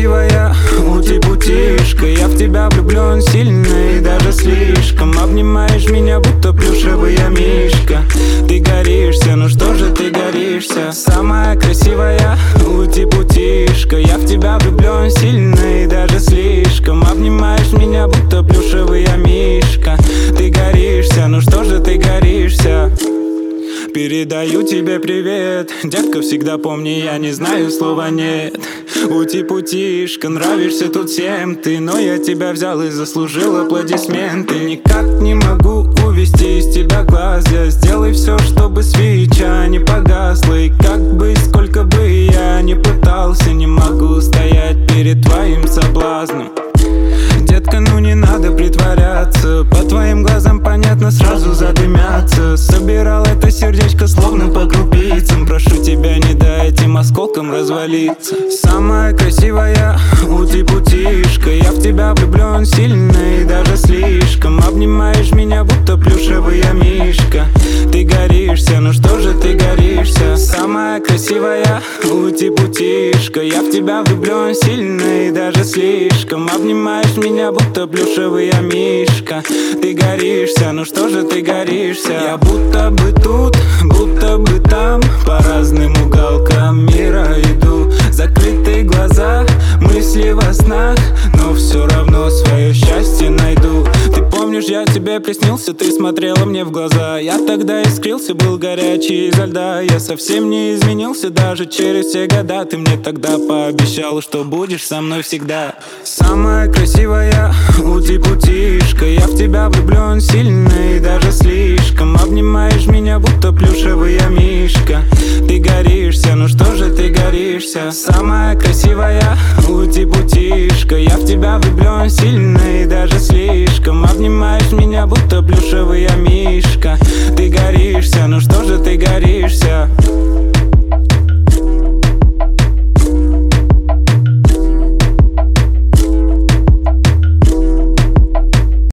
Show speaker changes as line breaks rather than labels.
красивая, ути-путишка. Я в тебя влюблен сильно и даже слишком. Обнимаешь меня, будто плюшевый мишка. Ты горишься, ну что же ты горишься? Самая красивая, ути-путишка. Я в тебя влюблен сильно и даже слишком. Обнимаешь меня, будто плюшевый мишка. Ты горишься, ну что же ты горишься? Передаю тебе привет, детка, всегда помни, я не знаю слова нет. Ути-путишка, нравишься тут всем ты, но я тебя взял и заслужил аплодисменты. Никак не могу увести из тебя глаз, я сделай все, чтобы свеча не погасла. И как бы, сколько бы я ни пытался, не могу стоять перед твоим соблазном. Детка, ну не надо притворяться, по твоим глазам понятно, сразу задымятся. Собирал это сердечко словно по крупицам. Прошу тебя, не дай этим осколкам развалиться. Самая красивая, ути-путишка. Я в тебя влюблен сильно и даже слишком. Обнимаешь меня, будто плюшевый мишка. Ты горишься, ну что же ты горишься? Самая красивая, ути-путишка. Я в тебя влюблен сильно и даже слишком. Обнимаешь меня, будто плюшевый мишка. Ты горишься, ну что же ты горишься? Я будто бы тут, будто бы там, по разным уголкам мира иду. Закрытые глаза, мысли во снах, но все равно свое счастье найду. Ты помнишь, я тебе приснился, ты смотрела мне в глаза. Я тогда искрился, был горячий изо льда. Я совсем не изменился даже через все года. Ты мне тогда пообещала, что будешь со мной всегда. Самая красивая, ути-путишка. Я в тебя влюблен сильно и даже слишком. Обнимаешь меня, будто плюшевый мишка. Ты горишься, ну что же ты горишься? Самая красивая, ути-путишка. Я в тебя влюблен сильно и даже слишком. Обнимаешь меня, будто плюшевый мишка. Ты горишься, ну что же ты горишься?